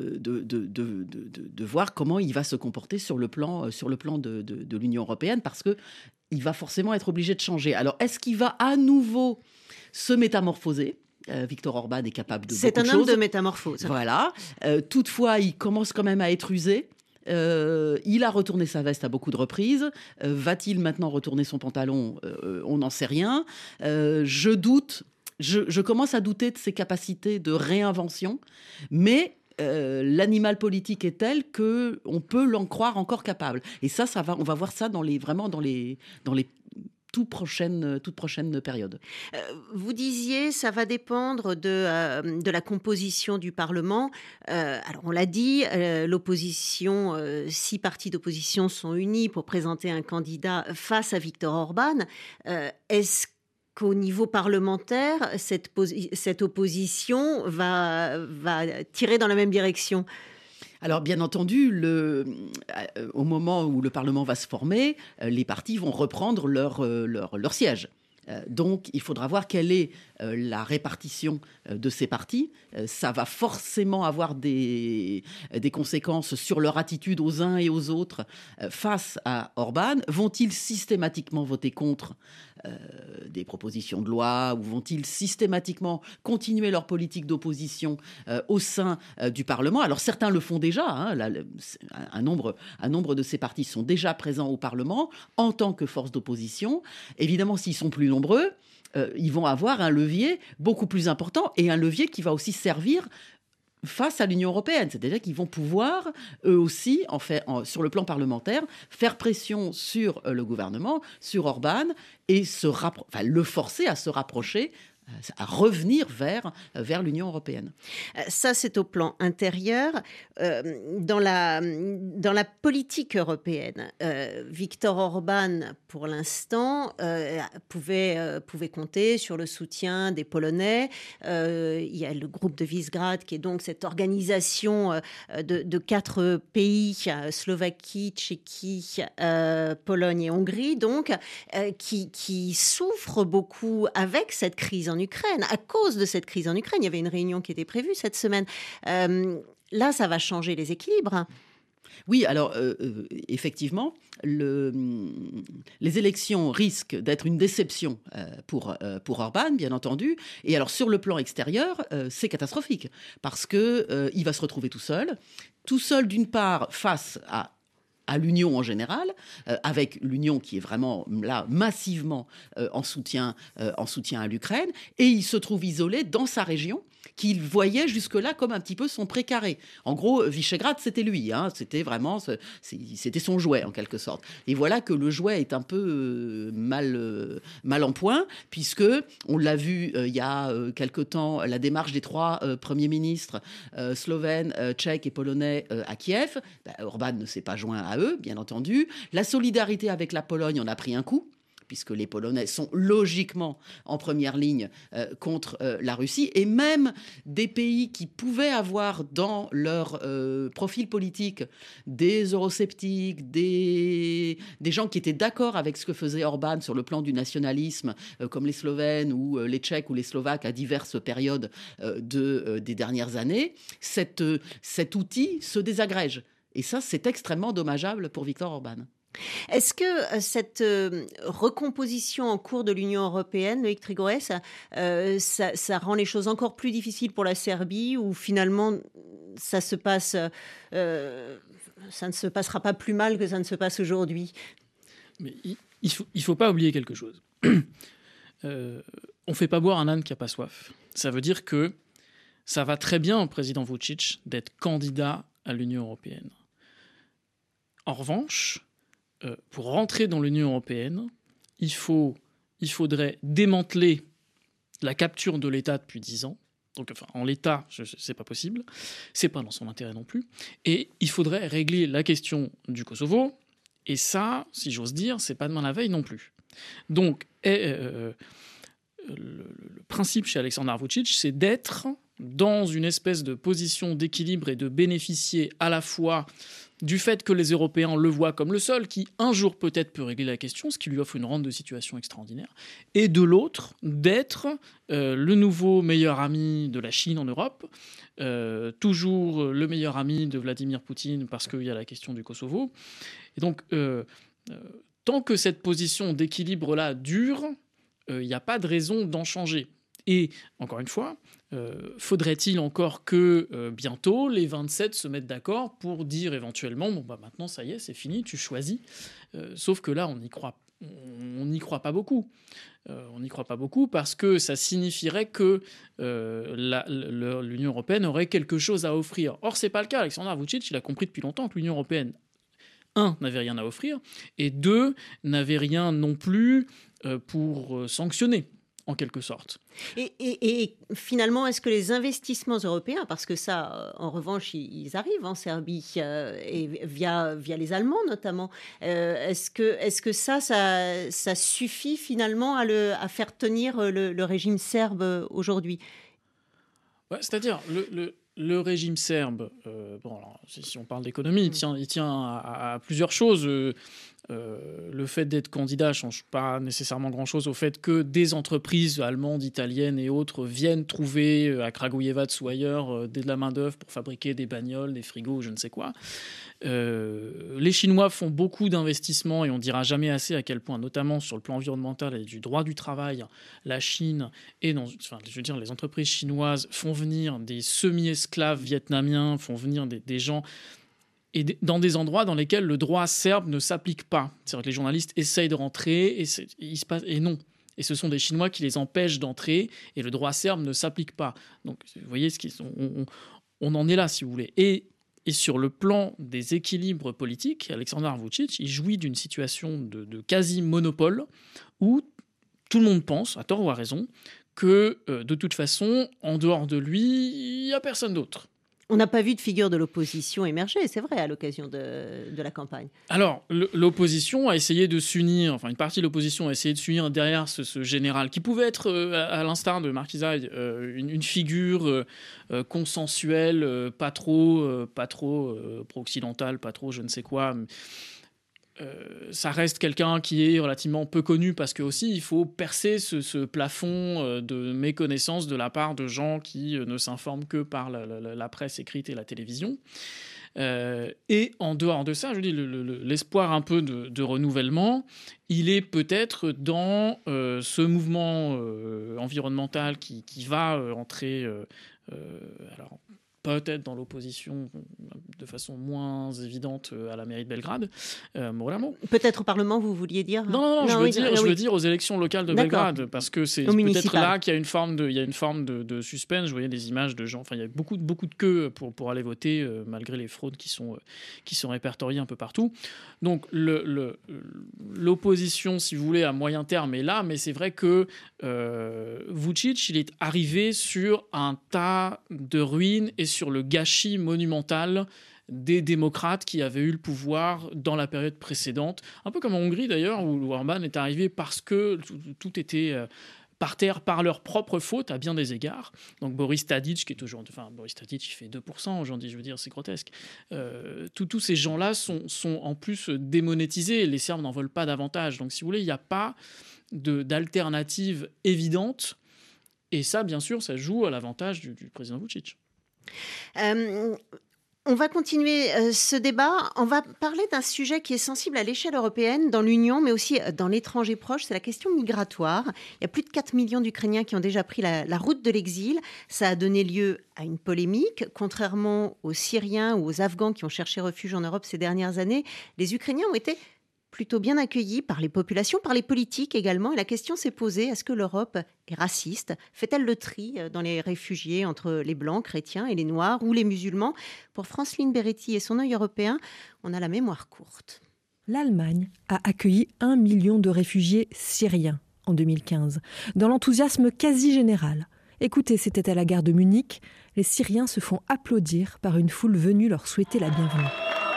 [SPEAKER 3] voir comment il va se comporter sur le plan de l'Union européenne, parce qu'il va forcément être obligé de changer. Alors, est-ce qu'il va à nouveau se métamorphoser ? Viktor Orban est capable de beaucoup de choses.
[SPEAKER 8] C'est un homme de métamorphose.
[SPEAKER 3] Voilà. Toutefois, il commence quand même à être usé. Il a retourné sa veste à beaucoup de reprises. Va-t-il maintenant retourner son pantalon ? On n'en sait rien. Je doute. Je commence à douter de ses capacités de réinvention, mais l'animal politique est tel qu'on peut l'en croire encore capable. Et on va voir ça dans les toute prochaine période.
[SPEAKER 8] Vous disiez, ça va dépendre de la composition du Parlement. Alors, on l'a dit, l'opposition, 6 partis d'opposition sont unis pour présenter un candidat face à Viktor Orban. Est-ce qu'au niveau parlementaire, cette opposition va tirer dans la même direction ?
[SPEAKER 3] Alors, bien entendu, au moment où le Parlement va se former, les partis vont reprendre leur siège. Donc, il faudra voir quelle est la répartition de ces partis. Ça va forcément avoir des conséquences sur leur attitude aux uns et aux autres face à Orban. Vont-ils systématiquement voter contre des propositions de loi, ou vont-ils systématiquement continuer leur politique d'opposition au sein du Parlement ? Alors, certains le font déjà. Un nombre de ces partis sont déjà présents au Parlement en tant que force d'opposition. Évidemment, s'ils sont plus nombreux, ils vont avoir un levier beaucoup plus important, et un levier qui va aussi servir face à l'Union européenne. C'est-à-dire qu'ils vont pouvoir, eux aussi, sur le plan parlementaire, faire pression sur le gouvernement, sur Orban, et le forcer à se rapprocher, à revenir vers l'Union européenne.
[SPEAKER 8] Ça, c'est au plan intérieur. Dans la politique européenne, Viktor Orban, pour l'instant, pouvait compter sur le soutien des Polonais. Il y a le groupe de Visegrad, qui est donc cette organisation de 4 pays, Slovaquie, Tchéquie, Pologne et Hongrie, donc, qui souffrent beaucoup avec cette crise en en Ukraine. À cause de cette crise en Ukraine, il y avait une réunion qui était prévue cette semaine. Là, ça va changer les équilibres.
[SPEAKER 3] Oui, alors effectivement, les élections risquent d'être une déception pour Orban, bien entendu. Et alors sur le plan extérieur, c'est catastrophique parce que il va se retrouver tout seul d'une part face à l'Union en général, avec l'Union qui est vraiment là massivement en soutien à l'Ukraine, et il se trouve isolé dans sa région qu'il voyait jusque-là comme un petit peu son précaré. En gros, Visegrad, c'était lui, c'était vraiment, c'était son jouet en quelque sorte. Et voilà que le jouet est un peu mal en point, puisque on l'a vu il y a quelque temps, la démarche des 3 premiers ministres slovènes, tchèques et polonais à Kiev. Orban ne s'est pas joint à eux, bien entendu. La solidarité avec la Pologne en a pris un coup, puisque les Polonais sont logiquement en première ligne contre la Russie, et même des pays qui pouvaient avoir dans leur profil politique des eurosceptiques, des gens qui étaient d'accord avec ce que faisait Orban sur le plan du nationalisme, comme les Slovènes ou les Tchèques ou les Slovaques à diverses périodes des dernières années, cet outil se désagrège. Et ça, c'est extrêmement dommageable pour Viktor Orban.
[SPEAKER 8] Est-ce que cette recomposition en cours de l'Union européenne, Loïc Trigorès, ça rend les choses encore plus difficiles pour la Serbie, ou finalement ça ne se passera pas plus mal que ça ne se passe aujourd'hui?
[SPEAKER 9] Mais il faut pas oublier quelque chose. On fait pas boire un âne qui a pas soif. Ça veut dire que ça va très bien au président Vučić d'être candidat à l'Union européenne. En revanche, pour rentrer dans l'Union européenne, il faudrait démanteler la capture de l'État depuis 10 ans. Donc, en l'état, c'est pas possible. C'est pas dans son intérêt non plus. Et il faudrait régler la question du Kosovo. Et ça, si j'ose dire, c'est pas demain la veille non plus. Donc, le principe chez Aleksandar Vučić, c'est d'être dans une espèce de position d'équilibre et de bénéficier à la fois du fait que les Européens le voient comme le seul qui, un jour peut-être, peut régler la question, ce qui lui offre une rente de situation extraordinaire, et de l'autre, d'être le nouveau meilleur ami de la Chine en Europe, toujours le meilleur ami de Vladimir Poutine parce qu'il y a la question du Kosovo. Et donc, tant que cette position d'équilibre-là dure, il n'y a pas de raison d'en changer. Et, encore une fois, faudrait-il encore que bientôt les 27 se mettent d'accord pour dire éventuellement maintenant ça y est, c'est fini, tu choisis. Sauf que là, on n'y croit pas beaucoup. On n'y croit pas beaucoup parce que ça signifierait que l'Union européenne aurait quelque chose à offrir. Or, c'est pas le cas. Aleksandar Vučić, il a compris depuis longtemps que l'Union européenne, 1, n'avait rien à offrir, et 2, n'avait rien non plus pour sanctionner, en quelque sorte.
[SPEAKER 8] Et finalement, est-ce que les investissements européens, parce que ça, en revanche, ils arrivent en Serbie, et via les Allemands notamment, est-ce que ça suffit finalement à faire tenir le régime serbe aujourd'hui?
[SPEAKER 9] Ouais, c'est-à-dire, le régime serbe, si on parle d'économie, il tient à plusieurs choses. Le fait d'être candidat ne change pas nécessairement grand-chose au fait que des entreprises allemandes, italiennes et autres viennent trouver à Kragujevac ou ailleurs de la main-d'œuvre pour fabriquer des bagnoles, des frigos, je ne sais quoi. Les Chinois font beaucoup d'investissements et on ne dira jamais assez à quel point, notamment sur le plan environnemental et du droit du travail, la Chine et les entreprises chinoises font venir des semi-esclaves vietnamiens, font venir des gens et dans des endroits dans lesquels le droit serbe ne s'applique pas. C'est-à-dire que les journalistes essayent de rentrer et non. Et ce sont des Chinois qui les empêchent d'entrer et le droit serbe ne s'applique pas. Donc, vous voyez, on en est là, si vous voulez. Et sur le plan des équilibres politiques, Aleksandar Vučić, il jouit d'une situation de quasi-monopole où tout le monde pense, à tort ou à raison, que de toute façon, en dehors de lui, il n'y a personne d'autre.
[SPEAKER 8] On n'a pas vu de figure de l'opposition émerger, c'est vrai, à l'occasion de la campagne.
[SPEAKER 9] Alors, l'opposition a essayé de s'unir, une partie de l'opposition a essayé de s'unir derrière ce général, qui pouvait être, à l'instar de Markizaj, une figure consensuelle, pas trop pro-occidentale, pas trop je ne sais quoi. ça reste quelqu'un qui est relativement peu connu parce que aussi il faut percer ce plafond de méconnaissance de la part de gens qui ne s'informent que par la presse écrite et la télévision. Et en dehors de ça, je dis l'espoir un peu de renouvellement, il est peut-être dans ce mouvement environnemental qui va entrer alors peut-être dans l'opposition de façon moins évidente à la mairie de Belgrade. Vraiment.
[SPEAKER 8] Peut-être au Parlement, vous vouliez dire?
[SPEAKER 9] Non, je veux dire aux élections locales de Belgrade, parce que c'est peut-être là qu'il y a une forme de suspense. Je voyais des images de gens, enfin il y a beaucoup de queues pour aller voter, malgré les fraudes qui sont répertoriées un peu partout. Donc l'opposition, si vous voulez, à moyen terme est là, mais c'est vrai que Vučić, il est arrivé sur un tas de ruines et sur le gâchis monumental des démocrates qui avaient eu le pouvoir dans la période précédente. Un peu comme en Hongrie d'ailleurs, où Orbán est arrivé parce que tout était par terre par leur propre faute à bien des égards. Donc Boris Tadić, qui est aujourd'hui... Enfin, Boris Tadić, il fait 2% aujourd'hui, je veux dire, c'est grotesque. Tous ces gens-là sont en plus démonétisés. Les Serbes n'en veulent pas davantage. Donc si vous voulez, il n'y a pas d'alternative évidente. Et ça, bien sûr, ça joue à l'avantage du président Vučić.
[SPEAKER 8] On va continuer ce débat. On va parler d'un sujet qui est sensible à l'échelle européenne, dans l'Union, mais aussi dans l'étranger proche. C'est la question migratoire. Il y a plus de 4 millions d'Ukrainiens qui ont déjà pris la route de l'exil. Ça a donné lieu à une polémique. Contrairement aux Syriens ou aux Afghans qui ont cherché refuge en Europe ces dernières années, les Ukrainiens ont été plutôt bien accueillis par les populations, par les politiques également. Et la question s'est posée, est-ce que l'Europe est raciste? Fait-elle le tri dans les réfugiés entre les blancs, chrétiens, et les noirs ou les musulmans? Pour Franceline Beretti et son œil européen, on a la mémoire courte.
[SPEAKER 13] L'Allemagne a accueilli 1 million de réfugiés syriens en 2015, dans l'enthousiasme quasi général. Écoutez, c'était à la gare de Munich. Les Syriens se font applaudir par une foule venue leur souhaiter la bienvenue.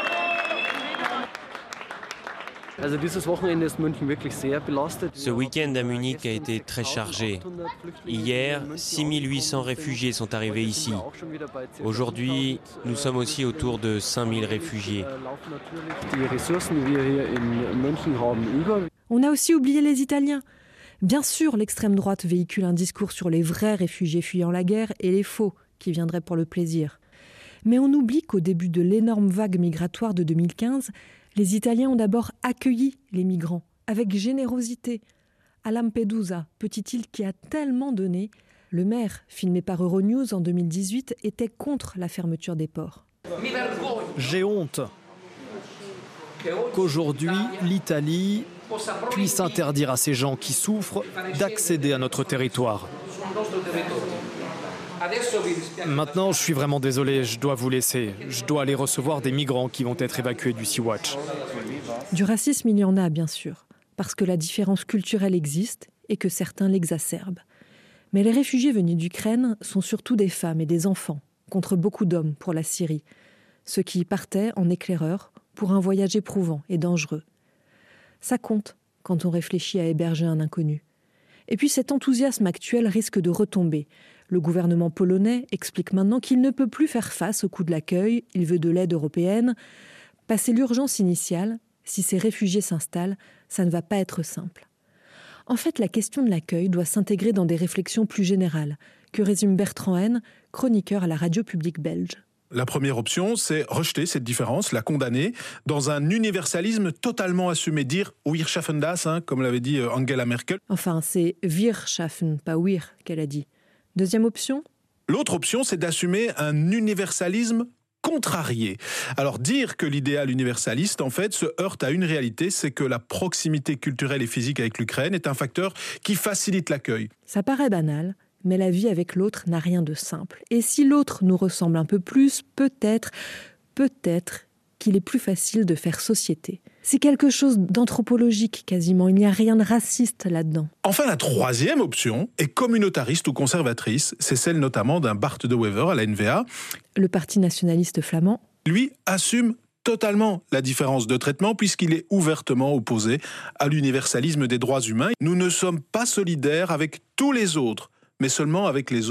[SPEAKER 14] Ce week-end à Munich a été très chargé. Hier, 6800 réfugiés sont arrivés ici. Aujourd'hui, nous sommes aussi autour de 5000 réfugiés.
[SPEAKER 13] On a aussi oublié les Italiens. Bien sûr, l'extrême droite véhicule un discours sur les vrais réfugiés fuyant la guerre et les faux qui viendraient pour le plaisir. Mais on oublie qu'au début de l'énorme vague migratoire de 2015, les Italiens ont d'abord accueilli les migrants, avec générosité. À Lampedusa, petite île qui a tellement donné, le maire, filmé par Euronews en 2018, était contre la fermeture des ports.
[SPEAKER 15] J'ai honte qu'aujourd'hui, l'Italie puisse interdire à ces gens qui souffrent d'accéder à notre territoire. Maintenant, je suis vraiment désolé, je dois vous laisser. Je dois aller recevoir des migrants qui vont être évacués du Sea-Watch.
[SPEAKER 13] Du racisme, il y en a, bien sûr, parce que la différence culturelle existe et que certains l'exacerbent. Mais les réfugiés venus d'Ukraine sont surtout des femmes et des enfants, contre beaucoup d'hommes pour la Syrie, ceux qui partaient en éclaireur pour un voyage éprouvant et dangereux. Ça compte quand on réfléchit à héberger un inconnu. Et puis cet enthousiasme actuel risque de retomber. Le gouvernement polonais explique maintenant qu'il ne peut plus faire face au coût de l'accueil, il veut de l'aide européenne. Passer l'urgence initiale, si ces réfugiés s'installent, ça ne va pas être simple. En fait, la question de l'accueil doit s'intégrer dans des réflexions plus générales, que résume Bertrand Haine, chroniqueur à la radio publique belge.
[SPEAKER 16] La première option, c'est rejeter cette différence, la condamner, dans un universalisme totalement assumé. Dire « Wir schaffen das », comme l'avait dit Angela Merkel.
[SPEAKER 13] Enfin, c'est « wir schaffen », pas « wir » qu'elle a dit. Deuxième option ?
[SPEAKER 16] L'autre option, c'est d'assumer un universalisme contrarié. Alors dire que l'idéal universaliste, en fait, se heurte à une réalité, c'est que la proximité culturelle et physique avec l'Ukraine est un facteur qui facilite l'accueil.
[SPEAKER 13] Ça paraît banal, mais la vie avec l'autre n'a rien de simple. Et si l'autre nous ressemble un peu plus, peut-être qu'il est plus facile de faire société. C'est quelque chose d'anthropologique quasiment, il n'y a rien de raciste là-dedans.
[SPEAKER 16] Enfin, la troisième option est communautariste ou conservatrice, c'est celle notamment d'un Bart de Wever à la NVA.
[SPEAKER 13] Le parti nationaliste flamand.
[SPEAKER 16] Lui assume totalement la différence de traitement puisqu'il est ouvertement opposé à l'universalisme des droits humains. Nous ne sommes pas solidaires avec tous les autres, mais seulement avec les autres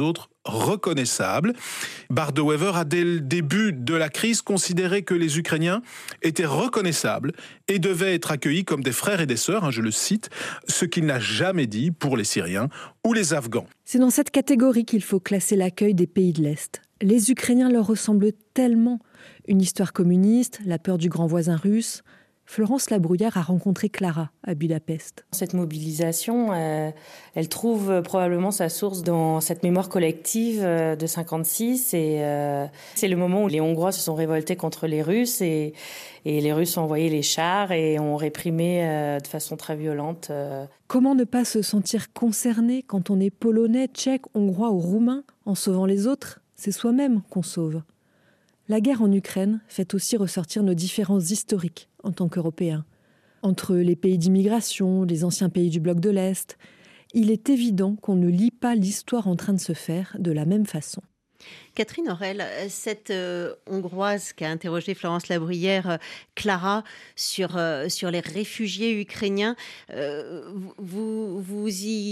[SPEAKER 16] reconnaissables. Bart de Wever a dès le début de la crise considéré que les Ukrainiens étaient reconnaissables et devaient être accueillis comme des frères et des sœurs, je le cite, ce qu'il n'a jamais dit pour les Syriens ou les Afghans.
[SPEAKER 13] C'est dans cette catégorie qu'il faut classer l'accueil des pays de l'Est. Les Ukrainiens leur ressemblent tellement. Une histoire communiste, la peur du grand voisin russe. Florence Labrouillard a rencontré Clara à Budapest.
[SPEAKER 17] Cette mobilisation, elle trouve probablement sa source dans cette mémoire collective de 1956. Et c'est le moment où les Hongrois se sont révoltés contre les Russes et les Russes ont envoyé les chars et ont réprimé de façon très violente.
[SPEAKER 13] Comment ne pas se sentir concerné quand on est polonais, tchèque, hongrois ou roumain en sauvant les autres ? C'est soi-même qu'on sauve. La guerre en Ukraine fait aussi ressortir nos différences historiques en tant qu'Européens. Entre les pays d'immigration, les anciens pays du bloc de l'Est, il est évident qu'on ne lit pas l'histoire en train de se faire de la même façon.
[SPEAKER 8] Catherine Aurel, cette Hongroise qui a interrogé Florence Labrouillère, Clara, sur les réfugiés ukrainiens, vous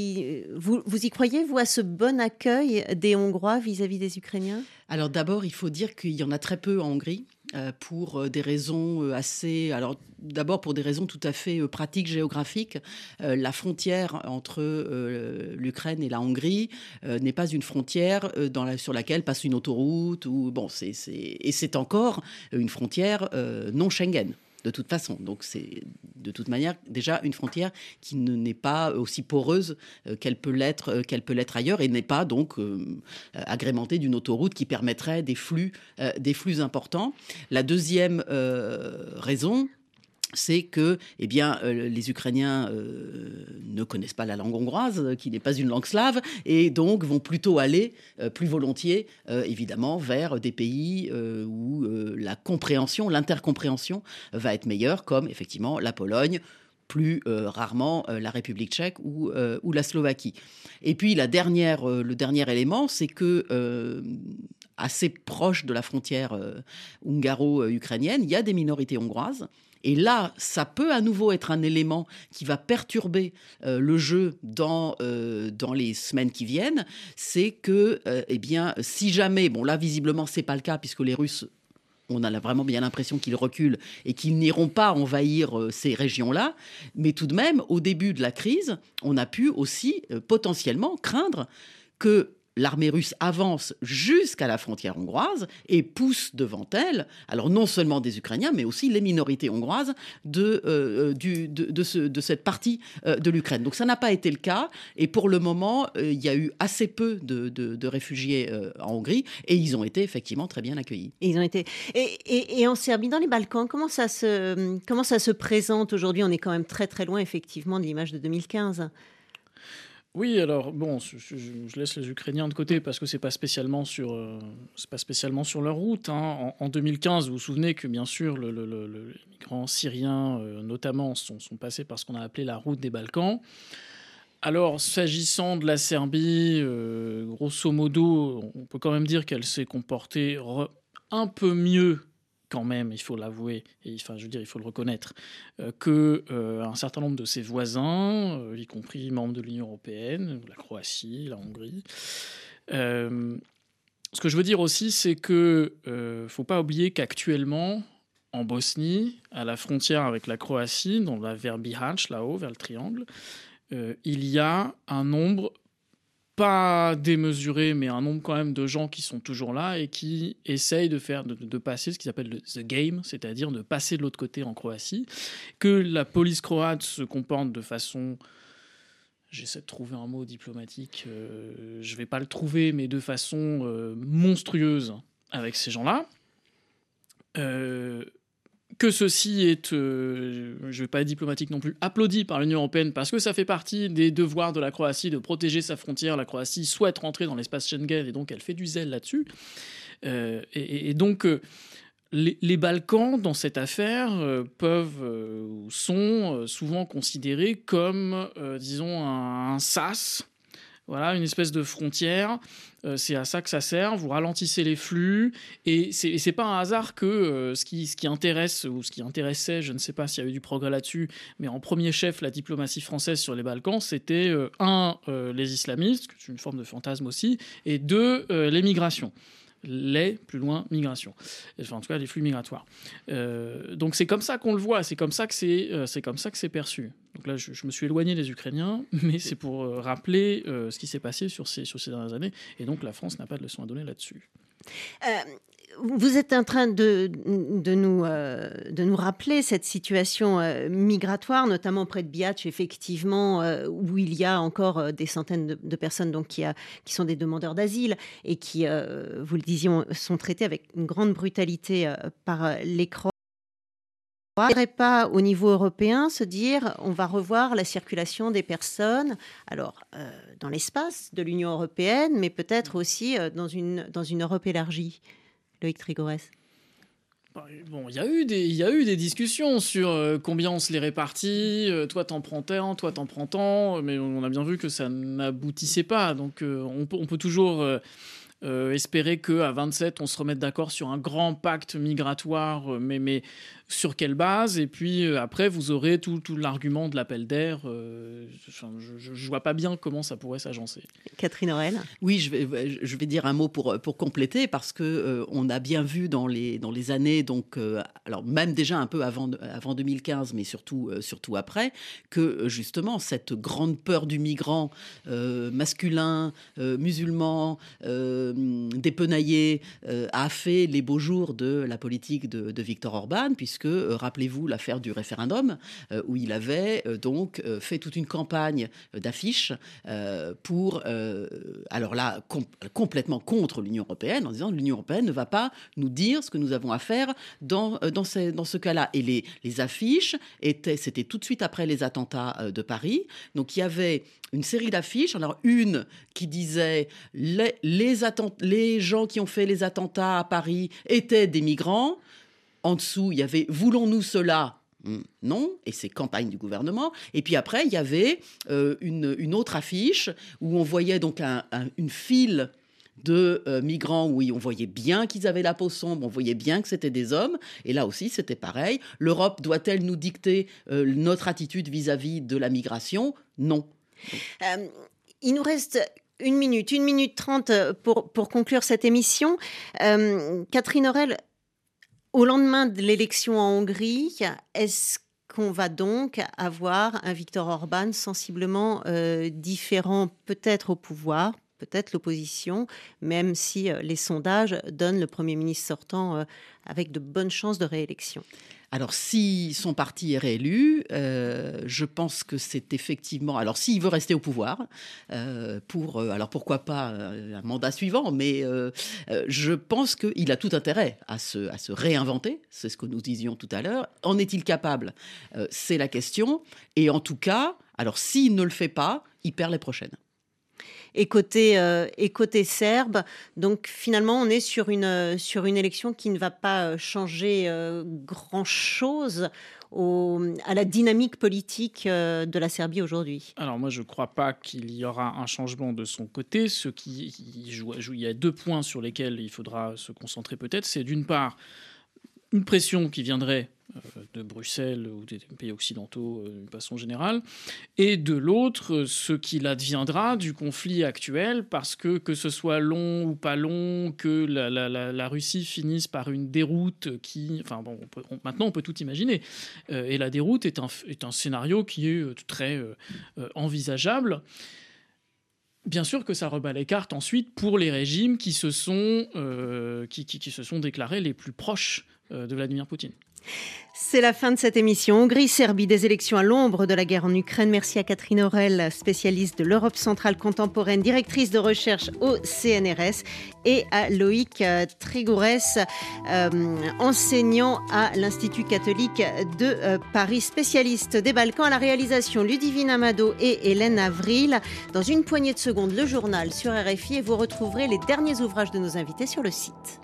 [SPEAKER 8] y croyez, vous, à ce bon accueil des Hongrois vis-à-vis des Ukrainiens ?
[SPEAKER 3] Alors d'abord, il faut dire qu'il y en a très peu en Hongrie. Pour des raisons assez... Alors d'abord pour des raisons tout à fait pratiques, géographiques. La frontière entre l'Ukraine et la Hongrie n'est pas une frontière sur laquelle passe une autoroute. Et c'est encore une frontière non Schengen. De toute façon. Donc c'est de toute manière déjà une frontière qui n'est pas aussi poreuse qu'elle peut l'être ailleurs et n'est pas donc agrémentée d'une autoroute qui permettrait des flux importants. La deuxième raison, c'est que les Ukrainiens ne connaissent pas la langue hongroise, qui n'est pas une langue slave, et donc vont plutôt aller plus volontiers, évidemment, vers des pays où l'intercompréhension va être meilleure, comme effectivement la Pologne, plus rarement la République tchèque ou la Slovaquie. Et puis le dernier élément, c'est que assez proche de la frontière hungaro-ukrainienne, il y a des minorités hongroises. Et là, ça peut à nouveau être un élément qui va perturber le jeu dans les semaines qui viennent. C'est que, si jamais, là, visiblement, c'est pas le cas, puisque les Russes, on a vraiment bien l'impression qu'ils reculent et qu'ils n'iront pas envahir ces régions-là. Mais tout de même, au début de la crise, on a pu aussi potentiellement craindre que l'armée russe avance jusqu'à la frontière hongroise et pousse devant elle, alors non seulement des Ukrainiens, mais aussi les minorités hongroises de cette partie de l'Ukraine. Donc ça n'a pas été le cas. Et pour le moment, il y a eu assez peu de réfugiés en Hongrie et ils ont été effectivement très bien accueillis.
[SPEAKER 8] Et en Serbie, dans les Balkans, comment ça se présente aujourd'hui ? On est quand même très très loin effectivement de l'image de 2015.
[SPEAKER 9] Oui, alors je laisse les Ukrainiens de côté parce que c'est pas spécialement sur leur route. En 2015, vous vous souvenez que bien sûr les migrants syriens, notamment, sont passés par ce qu'on a appelé la route des Balkans. Alors, s'agissant de la Serbie, grosso modo, on peut quand même dire qu'elle s'est comportée un peu mieux, quand même, il faut l'avouer, il faut le reconnaître, qu'un certain nombre de ses voisins, y compris membres de l'Union européenne, la Croatie, la Hongrie. Ce que je veux dire aussi, c'est qu'il ne faut pas oublier qu'actuellement, en Bosnie, à la frontière avec la Croatie, vers Bihać, là-haut, vers le triangle, il y a un nombre pas démesuré, mais un nombre quand même de gens qui sont toujours là et qui essayent de passer ce qu'ils appellent le the game, c'est-à-dire de passer de l'autre côté en Croatie, que la police croate se comporte de façon... J'essaie de trouver un mot diplomatique, je ne vais pas le trouver, mais de façon monstrueuse avec ces gens-là. Que ceci est, je ne vais pas être diplomatique non plus, applaudi par l'Union européenne parce que ça fait partie des devoirs de la Croatie de protéger sa frontière. La Croatie souhaite rentrer dans l'espace Schengen et donc elle fait du zèle là-dessus. Donc les Balkans, dans cette affaire, sont souvent considérés comme, disons, un sas Voilà, une espèce de frontière. C'est à ça que ça sert. Vous ralentissez les flux. Et c'est pas un hasard que ce qui intéresse, ou ce qui intéressait, je ne sais pas s'il y a eu du progrès là-dessus, mais en premier chef, la diplomatie française sur les Balkans, c'était les islamistes, c'est une forme de fantasme aussi, et deux, les migrations. Plus loin, migration. Enfin, en tout cas, les flux migratoires. Donc, c'est comme ça qu'on le voit, c'est comme ça que c'est perçu. Donc là, je me suis éloigné des Ukrainiens, mais c'est pour rappeler ce qui s'est passé sur ces dernières années. Et donc, la France n'a pas de leçon à donner là-dessus.
[SPEAKER 8] Vous êtes en train de nous rappeler cette situation migratoire, notamment près de Biač, effectivement, où il y a encore des centaines de personnes donc, qui sont des demandeurs d'asile et qui, vous le disiez, sont traités avec une grande brutalité par les Croates. On ne devrait pas, au niveau européen, se dire on va revoir la circulation des personnes, alors dans l'espace de l'Union européenne, mais peut-être aussi dans une Europe élargie. Loïc Trégorès.
[SPEAKER 9] Bon, il y a eu des discussions sur combien on se les répartit, toi t'en prends tant, toi t'en prends tant, mais on a bien vu que ça n'aboutissait pas. Donc on peut toujours espérer qu'à 27, on se remette d'accord sur un grand pacte migratoire, mais sur quelle base? Et puis après, vous aurez tout l'argument de l'appel d'air. Je vois pas bien comment ça pourrait s'agencer.
[SPEAKER 8] Catherine Aurel.
[SPEAKER 3] Oui, je vais dire un mot pour compléter, parce que on a bien vu dans les années, donc alors même déjà un peu avant 2015, mais surtout après, que justement cette grande peur du migrant masculin, musulman, dépenaillé, a fait les beaux jours de la politique de Viktor Orban, puisque rappelez-vous l'affaire du référendum, où il avait donc fait toute une campagne d'affiches pour, alors là, complètement contre l'Union européenne, en disant l'Union européenne ne va pas nous dire ce que nous avons à faire dans ce cas-là. Et les affiches c'était tout de suite après les attentats de Paris. Donc il y avait une série d'affiches. Alors une qui disait les gens qui ont fait les attentats à Paris étaient des migrants. En dessous, il y avait « Voulons-nous cela ?» Non, et c'est campagne du gouvernement. Et puis après, il y avait une autre affiche où on voyait donc une file de migrants où on voyait bien qu'ils avaient la peau sombre, on voyait bien que c'était des hommes. Et là aussi, c'était pareil. L'Europe doit-elle nous dicter notre attitude vis-à-vis de la migration? Non.
[SPEAKER 8] Il nous reste 1 minute 30 pour conclure cette émission. Catherine Aurel, au lendemain de l'élection en Hongrie, est-ce qu'on va donc avoir un Viktor Orban sensiblement différent, peut-être au pouvoir, peut-être l'opposition, même si les sondages donnent le Premier ministre sortant avec de bonnes chances de réélection?
[SPEAKER 3] Alors, si son parti est réélu, je pense que c'est effectivement... Alors, s'il veut rester au pouvoir, alors pourquoi pas un mandat suivant, mais je pense qu'il a tout intérêt à se réinventer, c'est ce que nous disions tout à l'heure. En est-il capable? C'est la question. Et en tout cas, alors s'il ne le fait pas, il perd les prochaines.
[SPEAKER 8] Et côté serbe, donc finalement on est sur une élection qui ne va pas changer grand-chose à la dynamique politique de la Serbie aujourd'hui.
[SPEAKER 9] Alors moi je ne crois pas qu'il y aura un changement de son côté. Il y a 2 points sur lesquels il faudra se concentrer peut-être. C'est d'une part une pression qui viendrait de Bruxelles ou des pays occidentaux d'une façon générale, et de l'autre, ce qu'il adviendra du conflit actuel, parce que ce soit long ou pas long, que la Russie finisse par une déroute qui... Enfin bon, maintenant on peut tout imaginer. Et la déroute est un scénario qui est très envisageable. Bien sûr que ça rebat les cartes ensuite pour les régimes qui se sont déclarés les plus proches de Vladimir Poutine.
[SPEAKER 8] C'est la fin de cette émission. Hongrie-Serbie, des élections à l'ombre de la guerre en Ukraine. Merci à Catherine Aurel, spécialiste de l'Europe centrale contemporaine, directrice de recherche au CNRS, et à Loïc Trégorès, enseignant à l'Institut catholique de Paris, spécialiste des Balkans. À la réalisation, Ludivine Amado et Hélène Avril. Dans une poignée de secondes, le journal sur RFI, et vous retrouverez les derniers ouvrages de nos invités sur le site.